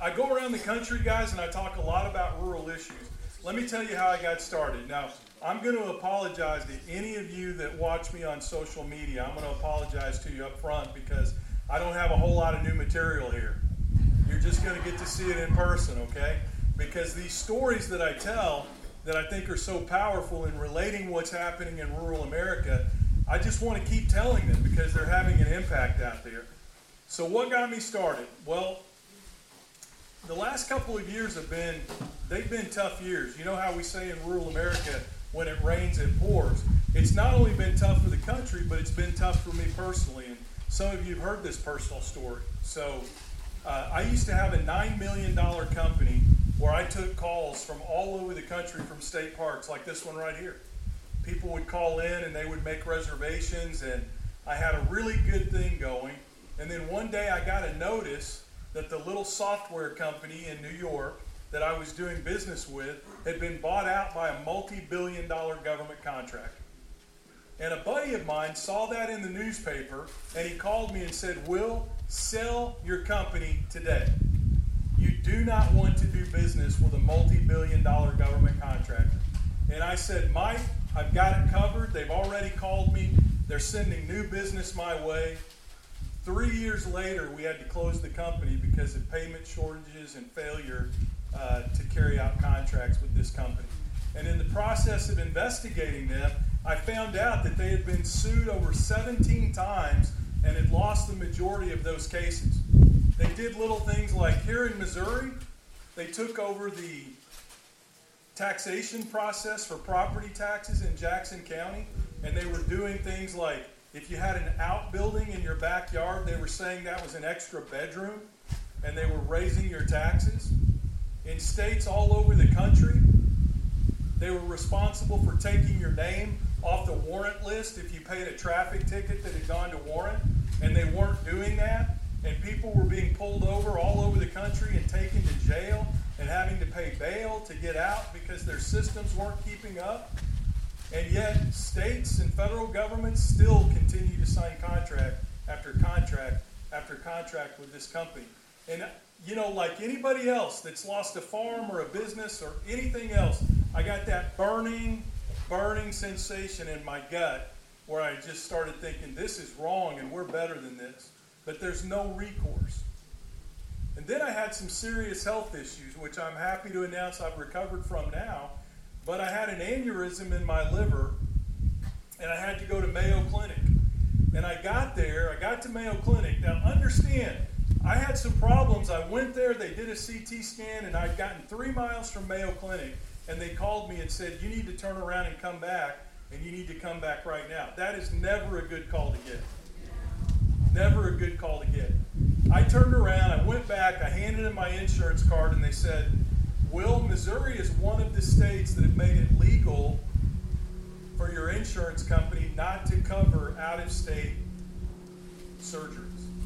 I go around the country, guys, and I talk a lot about rural issues. Let me tell you how I got started. Now, I'm going to apologize to any of you that watch me on social media. I'm going to apologize to you up front because I don't have a whole lot of new material here. You're just going to get to see it in person, okay? Because these stories that I tell that I think are so powerful in relating what's happening in rural America, I just want to keep telling them because they're having an impact out there. So what got me started? Well, the last couple of years they've been tough years. You know how we say in rural America, when it rains, it pours. It's not only been tough for the country, but it's been tough for me personally. And some of you have heard this personal story. So I used to have a $9 million company where I took calls from all over the country from state parks, like this one right here. People would call in and they would make reservations, and I had a really good thing going. And then one day I got a notice that the little software company in New York that I was doing business with had been bought out by a multi-billion-dollar government contractor. And a buddy of mine saw that in the newspaper, and he called me and said, "Will, sell your company today. You do not want to do business with a multi-billion-dollar government contractor." And I said, "Mike, I've got it covered. They've already called me. They're sending new business my way." 3 years later, we had to close the company because of payment shortages and failure to carry out contracts with this company. And in the process of investigating them, I found out that they had been sued over 17 times and had lost the majority of those cases. They did little things like here in Missouri, they took over the taxation process for property taxes in Jackson County, and they were doing things like if you had an outbuilding in your backyard, they were saying that was an extra bedroom, and they were raising your taxes. In states all over the country, they were responsible for taking your name off the warrant list if you paid a traffic ticket that had gone to warrant, and they weren't doing that, and people were being pulled over all over the country and taken to jail and having to pay bail to get out because their systems weren't keeping up. And yet, states and federal governments still continue to sign contract after contract after contract with this company. And, you know, like anybody else that's lost a farm or a business or anything else, I got that burning sensation in my gut where I just started thinking, this is wrong and we're better than this. But there's no recourse. And then I had some serious health issues, which I'm happy to announce I've recovered from now. But I had an aneurysm in my liver, and I had to go to Mayo Clinic. And I got to Mayo Clinic. Now, understand, I had some problems. I went there, they did a CT scan, and I'd gotten 3 miles from Mayo Clinic, and they called me and said, "You need to turn around and come back, and you need to come back right now." That is never a good call to get. Never a good call to get. I turned around, I went back, I handed in my insurance card, and they said, "Will, Missouri is one of the states that have made it legal for your insurance company not to cover out-of-state surgeries."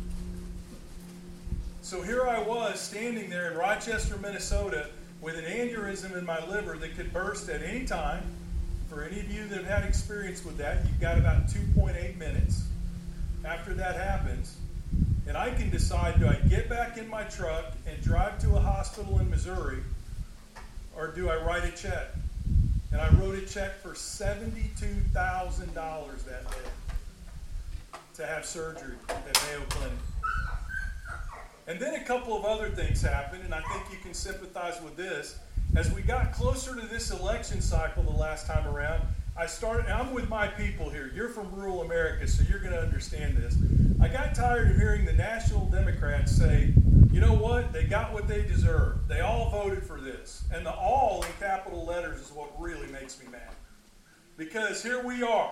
So here I was standing there in Rochester, Minnesota with an aneurysm in my liver that could burst at any time. For any of you that have had experience with that, you've got about 2.8 minutes after that happens. And I can decide, do I get back in my truck and drive to a hospital in Missouri, or do I write a check? And I wrote a check for $72,000 that day to have surgery at Mayo Clinic. And then a couple of other things happened, and I think you can sympathize with this. As we got closer to this election cycle the last time around, I'm with my people here. You're from rural America, so you're going to understand this. I got tired of hearing the national Democrats say, "You know what? They got what they deserve. They all voted for this." And the "all" in capital letters is what really makes me mad. Because here we are.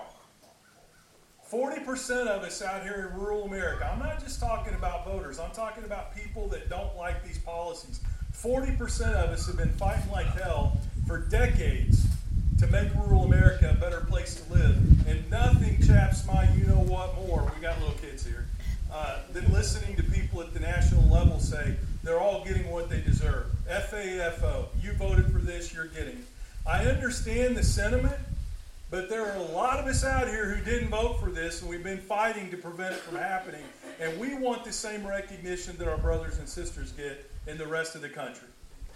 40% of us out here in rural America. I'm not just talking about voters. I'm talking about people that don't like these policies. 40% of us have been fighting like hell for decades to make rural America a better place to live. And nothing chaps my you-know-what more, we got little kids here, than listening to people at the national level say they're all getting what they deserve. FAFO, you voted for this, you're getting it. I understand the sentiment, But there are a lot of us out here who didn't vote for this, and we've been fighting to prevent it from happening. And we want the same recognition that our brothers and sisters get in the rest of the country.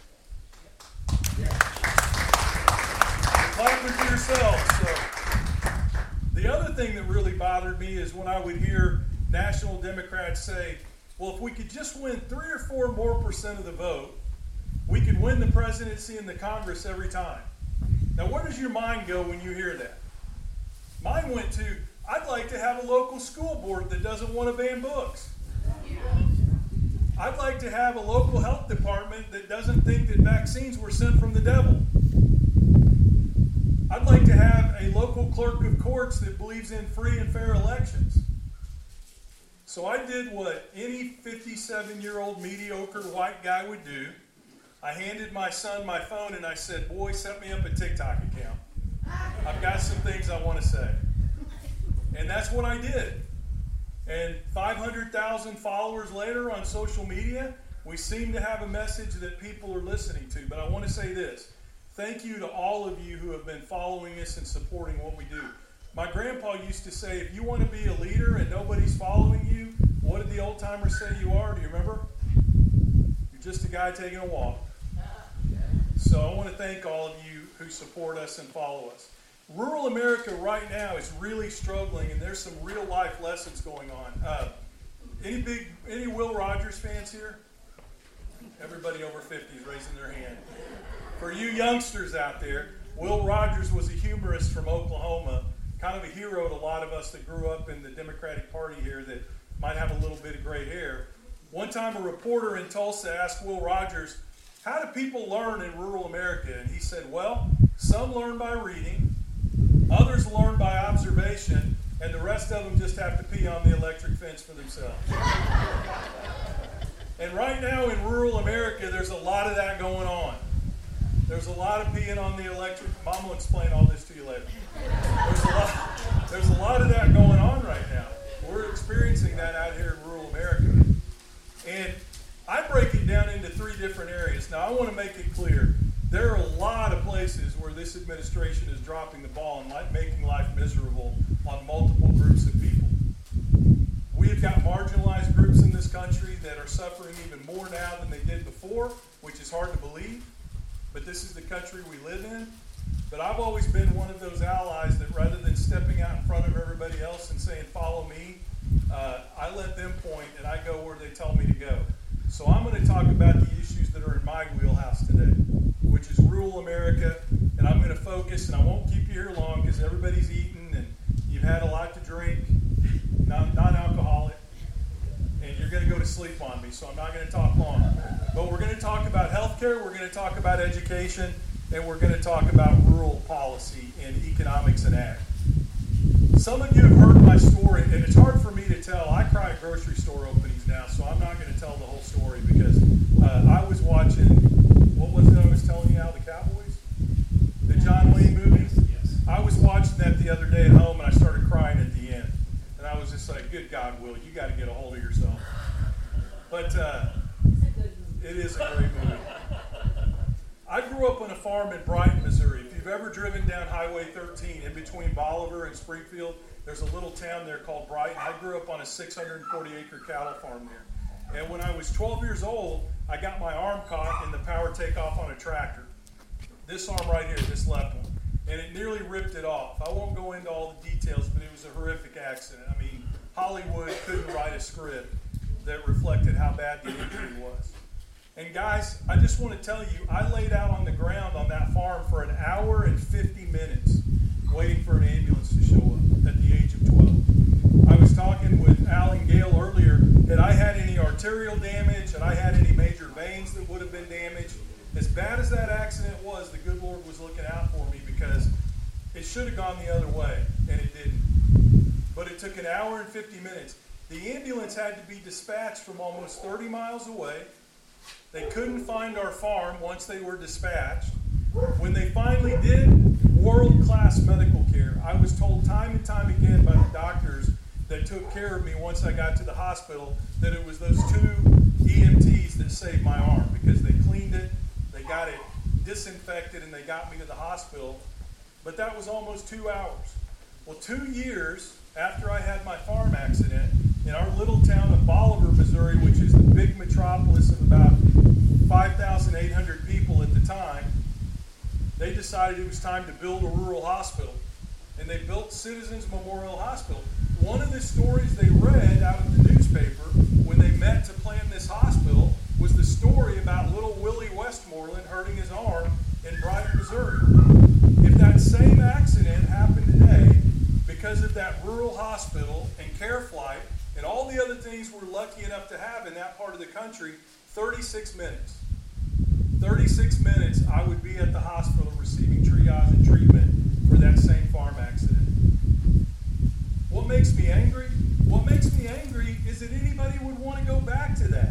Clapping for yourselves. So, the other thing that really bothered me is when I would hear national Democrats say, well, if we could just win 3 or 4 more % of the vote, we could win the presidency and the Congress every time. Now, where does your mind go when you hear that? Mine went to, I'd like to have a local school board that doesn't want to ban books. I'd like to have a local health department that doesn't think that vaccines were sent from the devil. I'd like to have a local clerk of courts that believes in free and fair elections. So I did what any 57-year-old mediocre white guy would do. I handed my son my phone and I said, boy, set me up a TikTok account. I've got some things I want to say. And that's what I did. And 500,000 followers later on social media, we seem to have a message that people are listening to. But I want to say this. Thank you to all of you who have been following us and supporting what we do. My grandpa used to say, if you want to be a leader and nobody's following you, what did the old timers say you are? Do you remember? You're just a guy taking a walk. So I want to thank all of you who support us and follow us. Rural America right now is really struggling, and there's some real life lessons going on. Any Will Rogers fans here? Everybody over 50 is raising their hand. For you youngsters out there, Will Rogers was a humorist from Oklahoma, kind of a hero to a lot of us that grew up in the Democratic Party here that might have a little bit of gray hair. One time a reporter in Tulsa asked Will Rogers, how do people learn in rural America? And he said, well, some learn by reading, others learn by observation, and the rest of them just have to pee on the electric fence for themselves. And right now in rural America, there's a lot of that going on. There's a lot of peeing on the electric. Mom will explain all this to you later. There's a lot of that going on right now. We're experiencing that out here in rural America. And I break it down into 3 different areas. Now, I want to make it clear. There are a lot of places where this administration is dropping the ball and making life miserable on multiple groups of people. We have got marginalized groups in this country that are suffering even more now than they did before, which is hard to believe. But this is the country we live in. But I've always been one of those allies that rather than stepping out in front of everybody else and saying, follow me, I let them point and I go where they tell me to go. So I'm going to talk about the issues that are in my wheelhouse today, which is rural America. And I'm going to focus, and I won't keep you here long because everybody's eating and you've had a lot to drink, non-alcoholic, and you're going to go to sleep on me, so I'm not going to talk long. But we're going to talk about healthcare, we're going to talk about education, and we're going to talk about rural policy and economics and ag. Some of you have heard my story, and it's hard for me to tell. I cry at grocery store openings now, so I'm not going to tell the whole story because I was watching, what was it I was telling you, Al, the Cowboys? The John Wayne movie? Yes. I was watching that the other day at home, and I started crying at the end. And I was just like, good God, Will, you got to get a hold of yourself. But it is a great movie. I grew up on a farm in Brighton, Missouri. If you've ever driven down Highway 13 in between Bolivar and Springfield, there's a little town there called Brighton. I grew up on a 640-acre cattle farm there. And when I was 12 years old, I got my arm caught in the power takeoff on a tractor. This arm right here, this left one. And it nearly ripped it off. I won't go into all the details, but it was a horrific accident. I mean, Hollywood couldn't write a script that reflected how bad the injury was. And guys, I just want to tell you, I laid out on the ground on that farm for 1 hour and 50 minutes waiting for an ambulance to show up at the age of 12. I was talking with Al and Gail earlier that I had any arterial damage and I had any major veins that would have been damaged. As bad as that accident was, the good Lord was looking out for me because it should have gone the other way, and it didn't. But it took 1 hour and 50 minutes. The ambulance had to be dispatched from almost 30 miles away. They couldn't find our farm once they were dispatched. When they finally did, world-class medical care. I was told time and time again by the doctors that took care of me once I got to the hospital that it was those 2 EMTs that saved my arm because they cleaned it, they got it disinfected, and they got me to the hospital. but that was almost 2 hours. Well, 2 years after I had my farm accident, in our little town of Bolivar, Missouri, which is the big metropolis of about 5,800 people at the time, they decided it was time to build a rural hospital. And they built Citizens Memorial Hospital. One of the stories they read out of the newspaper when they met to plan this hospital was the story about little Willie Westmoreland hurting his arm in Brighton, Missouri. If that same accident happened today, because of that rural hospital and CareFlight and all the other things we're lucky enough to have in that part of the country, 36 minutes. 36 minutes I would be at the hospital receiving triage and treatment for that same farm accident. What makes me angry? What makes me angry is that anybody would want to go back to that.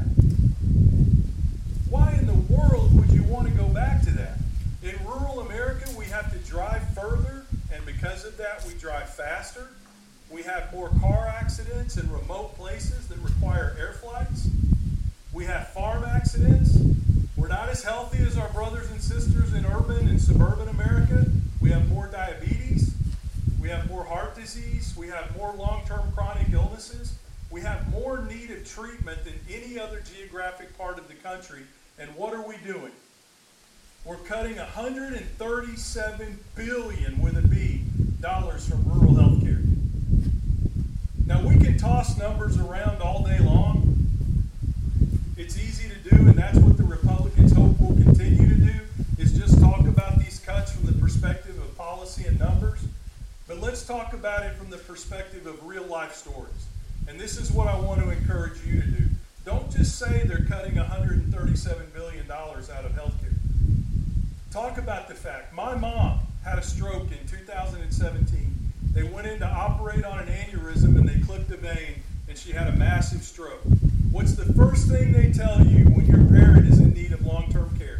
Why in the world would you want to go back to that? In rural America, we have to drive further, and because of that, we drive faster. We have more car accidents in remote places that require air flights. We have farm accidents. We're not as healthy as our brothers and sisters in urban and suburban America. We have more diabetes. We have more heart disease. We have more long-term chronic illnesses. We have more need of treatment than any other geographic part of the country. And what are we doing? We're cutting $137 billion with a B dollars from rural health care. Now we can toss numbers around all day long. It's easy to do, and that's what the Republicans hope will continue to do, is just talk about these cuts from the perspective of policy and numbers. But let's talk about it from the perspective of real life stories. And this is what I want to encourage you to do. Don't just say they're cutting $137 billion out of healthcare. Talk about the fact. My mom had a stroke in 2017. They went in to operate on an aneurysm and they clipped a vein and she had a massive stroke. What's the first thing they tell you when your parent is in need of long-term care?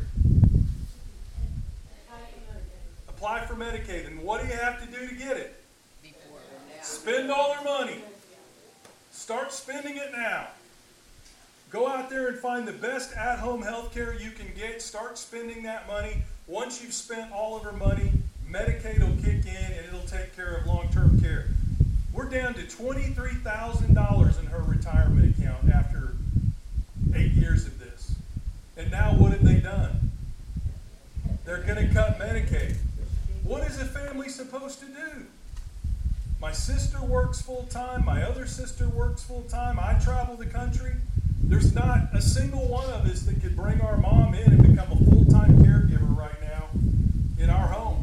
Apply for Medicaid. And what do you have to do to get it? Spend all their money. Start spending it now. Go out there and find the best at-home health care you can get. Start spending that money. Once you've spent all of her money, Medicaid will kick in and it'll take care of long-term care. We're down to $23,000 in her retirement account after 8 years of this. And now what have they done? They're going to cut Medicaid. What is a family supposed to do? My sister works full-time. My other sister works full-time. I travel the country. There's not a single one of us that could bring our mom in and become a full-time caregiver right now in our home.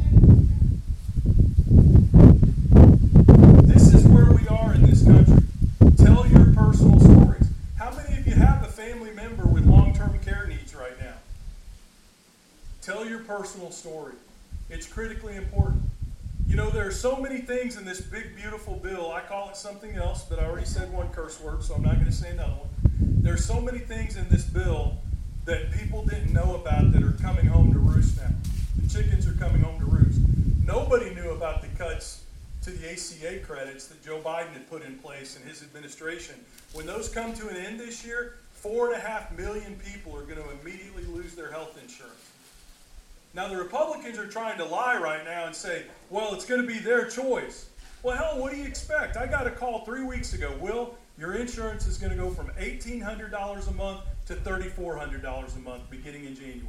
This is where we are in this country. Tell your personal stories. How many of you have a family member with long-term care needs right now? Tell your personal story. It's critically important. You know, there are so many things in this big, beautiful bill. I call it something else, but I already said one curse word, so I'm not going to say another one. There are so many things in this bill that people didn't know about that are coming home to roost now. The chickens are coming home to roost. Nobody knew about the cuts to the ACA credits that Joe Biden had put in place in his administration. When those come to an end this year, 4.5 million people are going to immediately lose their health insurance. Now, the Republicans are trying to lie right now and say, well, it's going to be their choice. Well, hell, what do you expect? I got a call 3 weeks ago. Will, your insurance is going to go from $1,800 a month to $3,400 a month beginning in January.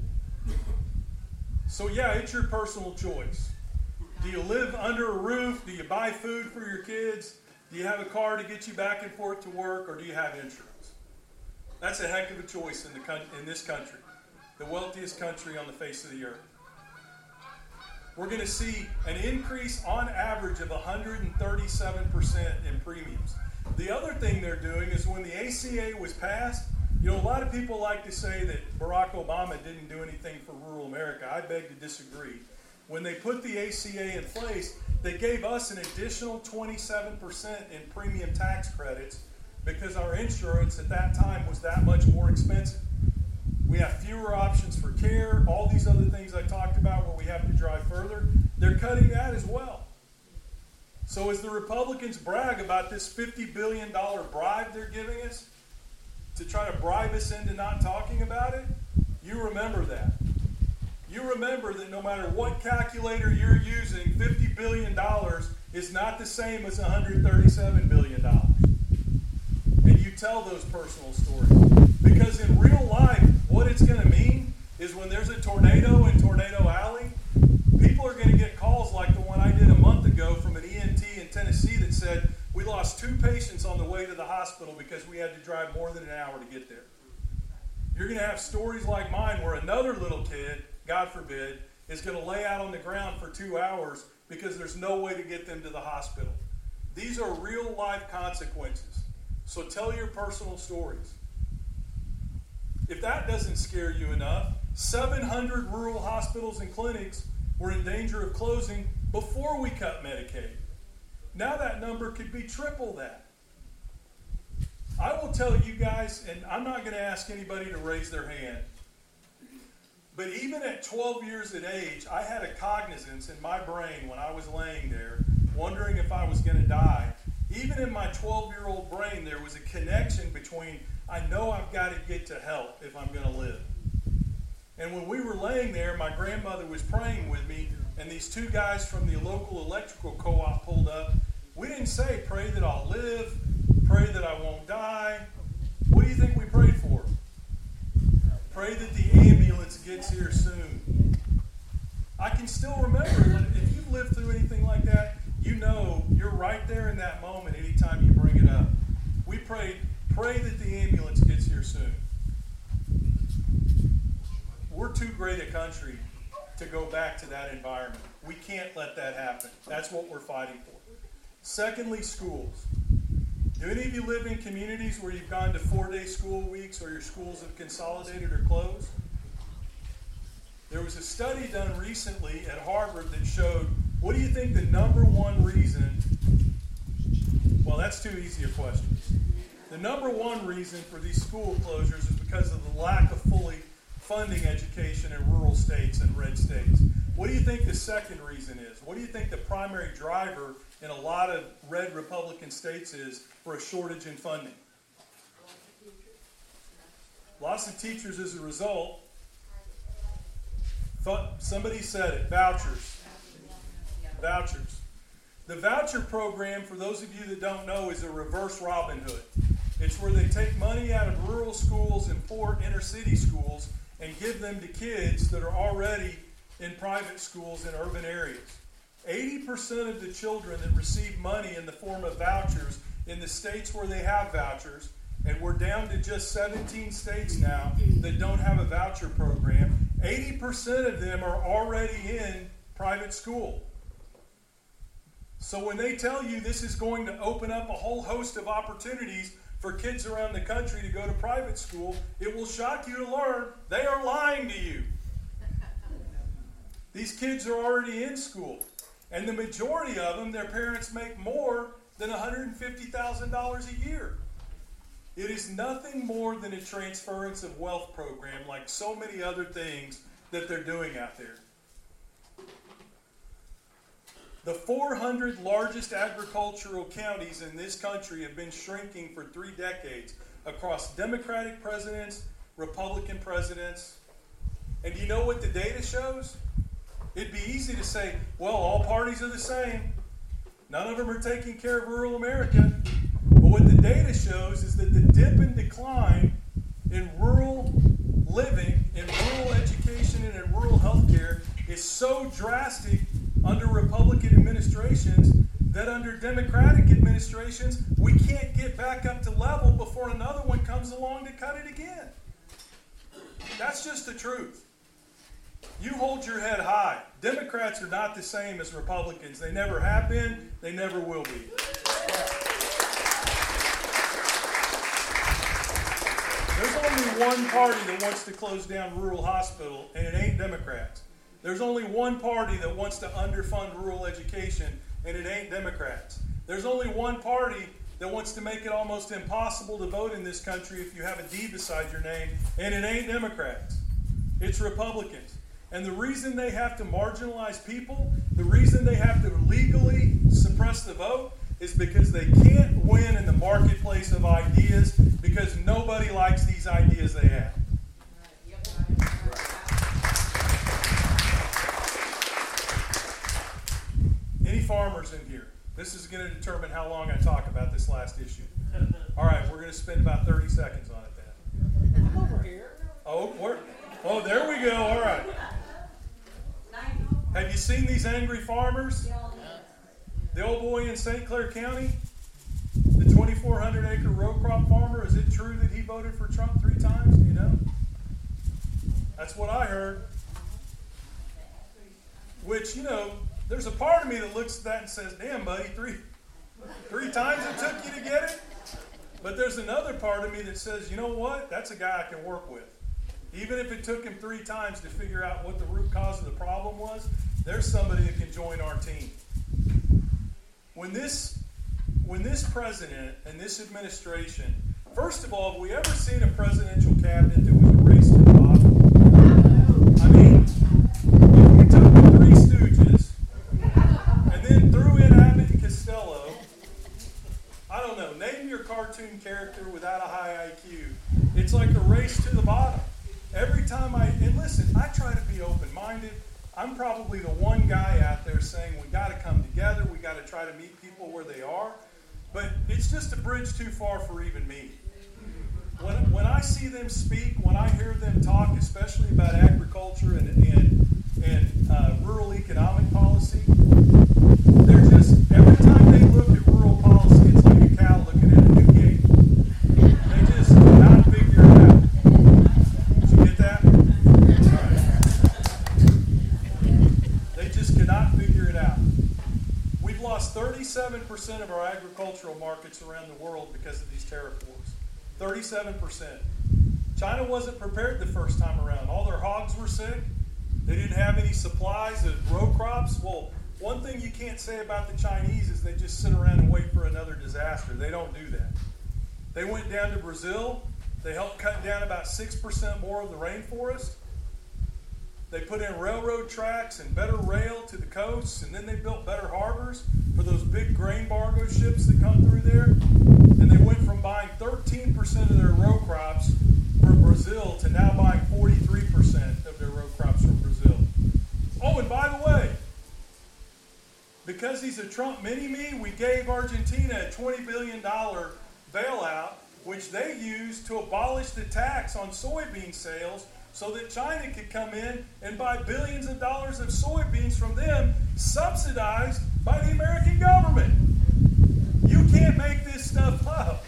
So, yeah, it's your personal choice. Do you live under a roof? Do you buy food for your kids? Do you have a car to get you back and forth to work? Or do you have insurance? That's a heck of a choice in this country. The wealthiest country on the face of the earth. We're going to see an increase on average of 137% in premiums. The other thing they're doing is when the ACA was passed, you know, a lot of people like to say that Barack Obama didn't do anything for rural America. I beg to disagree. When they put the ACA in place, they gave us an additional 27% in premium tax credits because our insurance at that time was that much more expensive. We have fewer options for care, all these other things I talked about where we have to drive further. They're cutting that as well. So as the Republicans brag about this $50 billion bribe they're giving us to try to bribe us into not talking about it, you remember that. you remember that no matter what calculator you're using, $50 billion is not the same as $137 billion. And you tell those personal stories. Because in real life, what it's going to mean is when there's a tornado in Tornado Alley, people are going to get calls like the one I did a month ago from an ENT in Tennessee that said, we lost 2 patients on the way to the hospital because we had to drive more than an hour to get there. You're going to have stories like mine where another little kid, God forbid, is going to lay out on the ground for 2 hours because there's no way to get them to the hospital. These are real life consequences. So tell your personal stories. If that doesn't scare you enough, 700 rural hospitals and clinics were in danger of closing before we cut Medicaid. Now that number could be triple that. I will tell you guys, and I'm not going to ask anybody to raise their hand, but even at 12 years of age, I had a cognizance in my brain when I was laying there, wondering if I was going to die. Even in my 12-year-old brain, there was a connection between, I know I've got to get to help if I'm going to live. And when we were laying there, my grandmother was praying with me, and these 2 guys from the local electrical co-op pulled up. We didn't say, pray that I'll live, pray that I won't die. What do you think we prayed for? Pray that the ambulance gets here soon. I can still remember, if you've lived through anything like that, you know you're right there in that moment anytime you bring it up. We prayed, pray that the ambulance gets here soon. We're too great a country to go back to that environment. We can't let that happen. That's what we're fighting for. Secondly, schools. Do any of you live in communities where you've gone to 4-day school weeks or your schools have consolidated or closed? There was a study done recently at Harvard that showed, what do you think the number one reason, well, that's too easy a question. The number one reason for these school closures is because of the lack of fully funding education in rural states and red states. What do you think the second reason is? What do you think the primary driver in a lot of red Republican states is for a shortage in funding? Lots of teachers as a result. Somebody said it, vouchers. Vouchers. The voucher program, for those of you that don't know, is a reverse Robin Hood. It's where they take money out of rural schools and poor inner city schools and give them to kids that are already in private schools in urban areas. 80% of the children that receive money in the form of vouchers in the states where they have vouchers, and we're down to just 17 states now that don't have a voucher program, 80% of them are already in private school. So when they tell you this is going to open up a whole host of opportunities for kids around the country to go to private school, it will shock you to learn they are lying to you. These kids are already in school. And the majority of them, their parents make more than $150,000 a year. It is nothing more than a transference of wealth program like so many other things that they're doing out there. The 400 largest agricultural counties in this country have been shrinking for 3 decades across Democratic presidents, Republican presidents. And do you know what the data shows? It'd be easy to say, well, all parties are the same. None of them are taking care of rural America. But what the data shows is that the dip and decline in rural living, in rural education, and in rural healthcare is so drastic under Republican administrations that under Democratic administrations, we can't get back up to level before another one comes along to cut it again. That's just the truth. You hold your head high. Democrats are not the same as Republicans. They never have been. They never will be. There's only one party that wants to close down rural hospital, and it ain't Democrats. There's only one party that wants to underfund rural education, and it ain't Democrats. There's only one party that wants to make it almost impossible to vote in this country if you have a D beside your name, and it ain't Democrats. It's Republicans. And the reason they have to marginalize people, the reason they have to legally suppress the vote, is because they can't win in the marketplace of ideas because nobody likes these ideas they have. farmers in here. This is going to determine how long I talk about this last issue. All right, we're going to spend about 30 seconds on it then. I'm over here. Oh, there we go. All right. Have you seen these angry farmers? The old boy in St. Clair County, the 2,400 acre row crop farmer, is it true that he voted for Trump 3 times? Do you know? That's what I heard. Which, there's a part of me that looks at that and says, damn, buddy, three times it took you to get it? But there's another part of me that says, you know what? That's a guy I can work with. Even if it took him 3 times to figure out what the root cause of the problem was, there's somebody that can join our team. When this president and this administration, first of all, have we ever seen a presidential cabinet that was a race to the bottom? I mean, if we took the 3 Stooges and then threw in Abbott and Costello, I don't know, name your cartoon character without a high IQ. It's like a race to the bottom. Every time and listen, I try to be open-minded. I'm probably the one guy out there saying we got to come together, we got to try to meet people where they are, but it's just a bridge too far for even me. When I see them speak, when I hear them talk, especially about agriculture and rural economic policy, they're just, every time they look at rural policy, it's like a cow looking at a new gate. They just cannot figure it out. Did you get that? All right. They just cannot figure it out. We've lost 37% of our agricultural markets around the world because of these tariff wars. 37%. China wasn't prepared the first time around. All their hogs were sick. They didn't have any supplies of row crops. Well, one thing you can't say about the Chinese is they just sit around and wait for another disaster. They don't do that. They went down to Brazil. They helped cut down about 6% more of the rainforest. They put in railroad tracks and better rail to the coasts, and then they built better harbors for those big grain cargo ships that come through there. And they went from buying 13% of their row crops from Brazil to now buying 43% of their row crops from Brazil. Oh, and by the way, because he's a Trump mini-me, we gave Argentina a $20 billion bailout, which they used to abolish the tax on soybean sales so that China could come in and buy billions of dollars of soybeans from them, subsidized by the American government. You can't make this stuff up.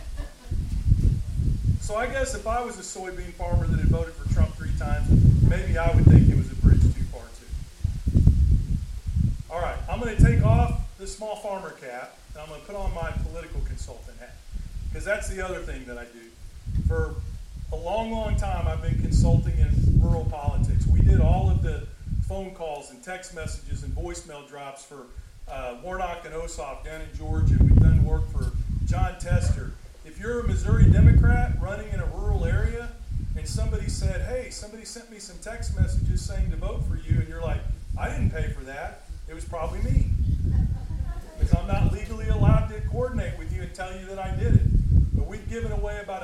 So I guess if I was a soybean farmer that had voted for Trump 3 times, maybe I would think it was a bridge too far too. All right, I'm going to take off the small farmer cap, and I'm going to put on my political consultant hat, because that's the other thing that I do. For a long, long time, I've been consulting in rural politics. We did all of the phone calls and text messages and voicemail drops for Warnock and Ossoff down in Georgia. We've done work for John Tester. If you're a Missouri Democrat running in a rural area and somebody said, hey, somebody sent me some text messages saying to vote for you, and you're like, I didn't pay for that, it was probably me. Because I'm not legally allowed to coordinate with you and tell you that I did it. But we've given away about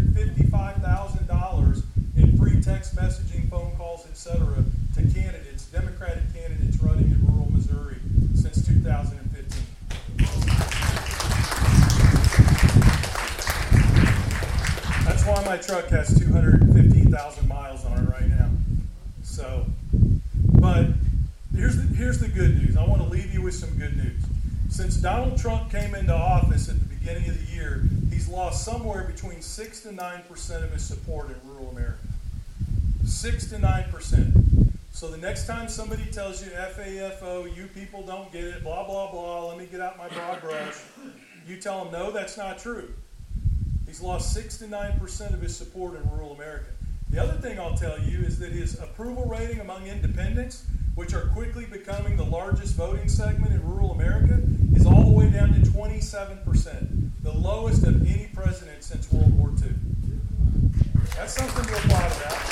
$155,000 in free text messaging, phone calls, etc. to candidates, Democratic candidates running in rural Missouri since 2015. That's why my truck has 215,000 miles on it right now. So, but here's the good news. I want to leave you with some good news. Since Donald Trump came into office at the beginning of the year, he's lost somewhere between 6 to 9% of his support in rural America. 6 to 9%. So the next time somebody tells you FAFO, you people don't get it, blah, blah, blah, let me get out my broad brush, you tell them, no, that's not true. He's lost 6 to 9% of his support in rural America. The other thing I'll tell you is that his approval rating among independents, which are quickly becoming the largest voting segment in rural America, is all the way down to 27%, the lowest of any president since World War II. That's something to applaud about.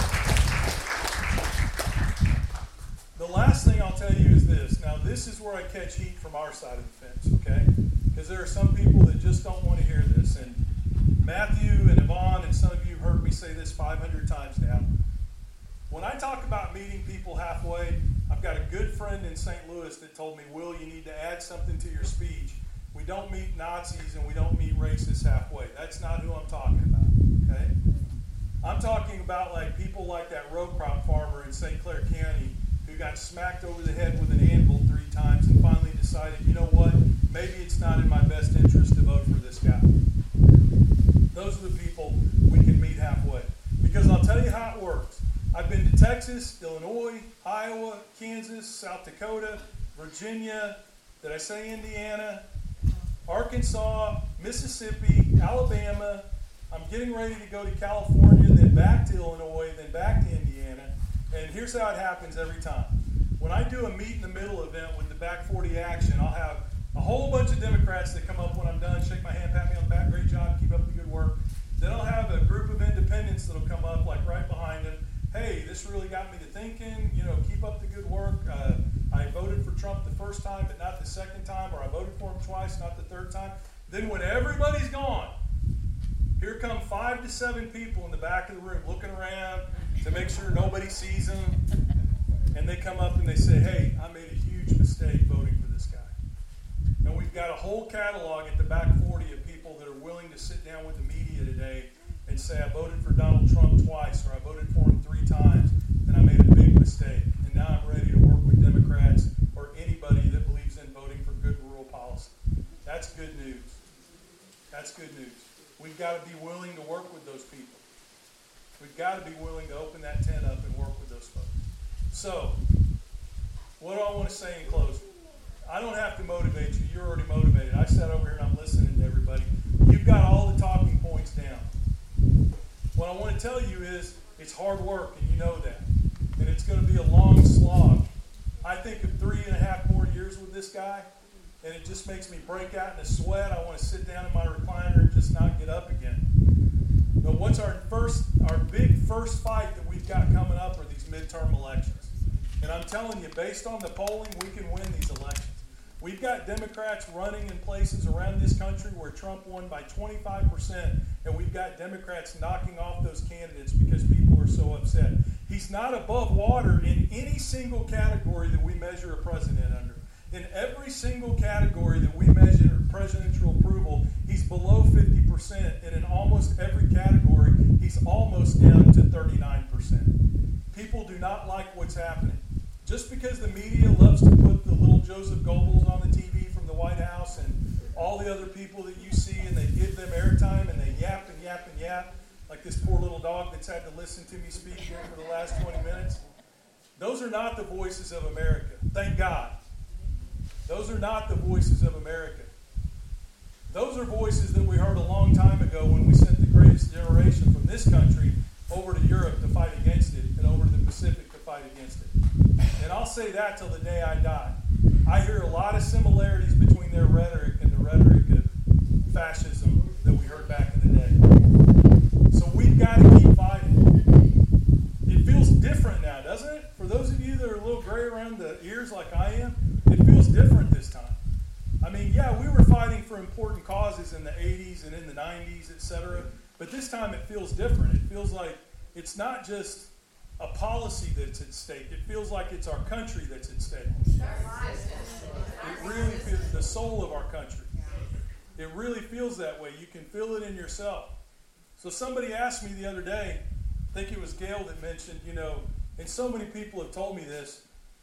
The last thing I'll tell you is this. Now, this is where I catch heat from our side of the fence, okay? Because there are some people that just don't want to hear this. And Matthew and Yvonne and some of you have heard me say this 500 times now. When I talk about meeting people halfway, I've got a good friend in St. Louis that told me, Will, you need to add something to your speech. We don't meet Nazis and we don't meet racists halfway. That's not who I'm talking about, okay? I'm talking about like people like that row crop farmer in St. Clair County who got smacked over the head with an anvil 3 times and finally decided, you know what, maybe it's not in my best interest to vote for this guy. Those are the people we can meet halfway. Because I'll tell you how it works. I've been to Texas, Illinois, Iowa, Kansas, South Dakota, Virginia, did I say Indiana, Arkansas, Mississippi, Alabama. I'm getting ready to go to California, then back to Illinois, then back to Indiana. And here's how it happens every time. When I do a meet in the middle event with the Back 40 Action, I'll have a whole bunch of Democrats that come up when I'm done, shake my hand, pat me on the back, great job, keep up the good work. Then I'll have a group of independents that'll come up like right behind them. Hey, this really got me to thinking, keep up the good work. I voted for Trump the first time, but not the second time, or I voted for him twice, not the third time. Then when everybody's gone, here come 5 to 7 people in the back of the room looking around to make sure nobody sees them. And they come up and they say, hey, I made a huge mistake voting for this guy. And we've got a whole catalog at the Back 40 of people that are willing to sit down with the media today and say, I voted for Donald Trump twice, or I voted for him 3 times, and I made a big mistake. And now I'm ready to work with Democrats or anybody that believes in voting for good rural policy. That's good news. That's good news. We've got to be willing to work with those people. We've got to be willing to open that tent up and work with those folks. So, what do I want to say in closing? I don't have to motivate you. You're already motivated. I sat over here and I'm listening to everybody. You've got all the talking points down. What I want to tell you is it's hard work, and you know that. And it's going to be a long slog. I think of 3.5 more years with this guy, and it just makes me break out in a sweat. I want to sit down in my recliner and just not get up again. But what's our big first fight that we've got coming up are these midterm elections. And I'm telling you, based on the polling, we can win these elections. We've got Democrats running in places around this country where Trump won by 25%, and we've got Democrats knocking off those candidates because people are so upset. He's not above water in any single category that we measure a president under. In every single category that we measure presidential approval, he's below 50%, and in almost every category, he's almost down to 39%. People do not like what's happening. Just because the media loves to put the little Joseph Goebbels on the TV from the White House and all the other people that you see, and they give them airtime and they yap and yap and yap, like this poor little dog that's had to listen to me speak here for the last 20 minutes, those are not the voices of America. Thank God. Those are not the voices of America. Those are voices that we heard a long time ago when we sent the greatest generation from this country over to Europe to fight against it and over to the Pacific to fight against it. And I'll say that till the day I die. I hear a lot of similarities between their rhetoric and the rhetoric of fascism that we heard back in the day. So we've got to keep fighting. It feels different now, doesn't it? For those of you that are a little gray around the ears like I am, it feels different this time. I mean, yeah, we were fighting for important causes in the 80s and in the 90s, etc. But this time it feels different. It feels like it's not just a policy that's at stake. It feels like it's our country that's at stake. It really feels the soul of our country. It really feels that way. You can feel it in yourself. So somebody asked me the other day, I think it was Gail that mentioned, and so many people have told me this,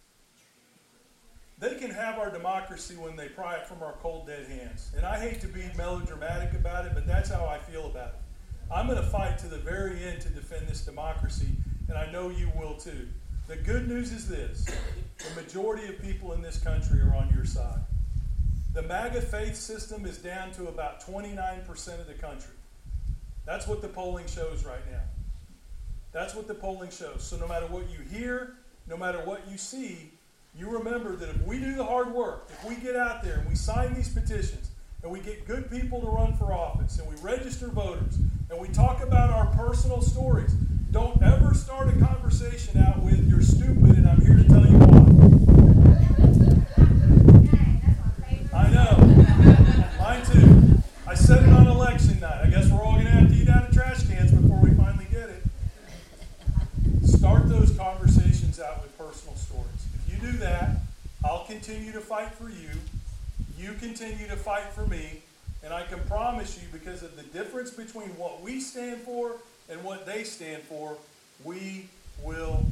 they can have our democracy when they pry it from our cold, dead hands. And I hate to be melodramatic about it, but that's how I feel about it. I'm going to fight to the very end to defend this democracy, and I know you will too. The good news is this. The majority of people in this country are on your side. The MAGA faith system is down to about 29% of the country. That's what the polling shows right now. That's what the polling shows. So no matter what you hear, no matter what you see, you remember that if we do the hard work, if we get out there and we sign these petitions, and we get good people to run for office, and we register voters, and we talk about our personal stories, don't ever start a conversation out with, you're stupid and I'm here to tell you why. I know. Mine too. I said it on election night. I guess we're all going to have to eat out of trash cans before we finally get it. Start those conversations out with personal stories. If you do that, I'll continue to fight for you. You continue to fight for me. And I can promise you, because of the difference between what we stand for and what they stand for, we will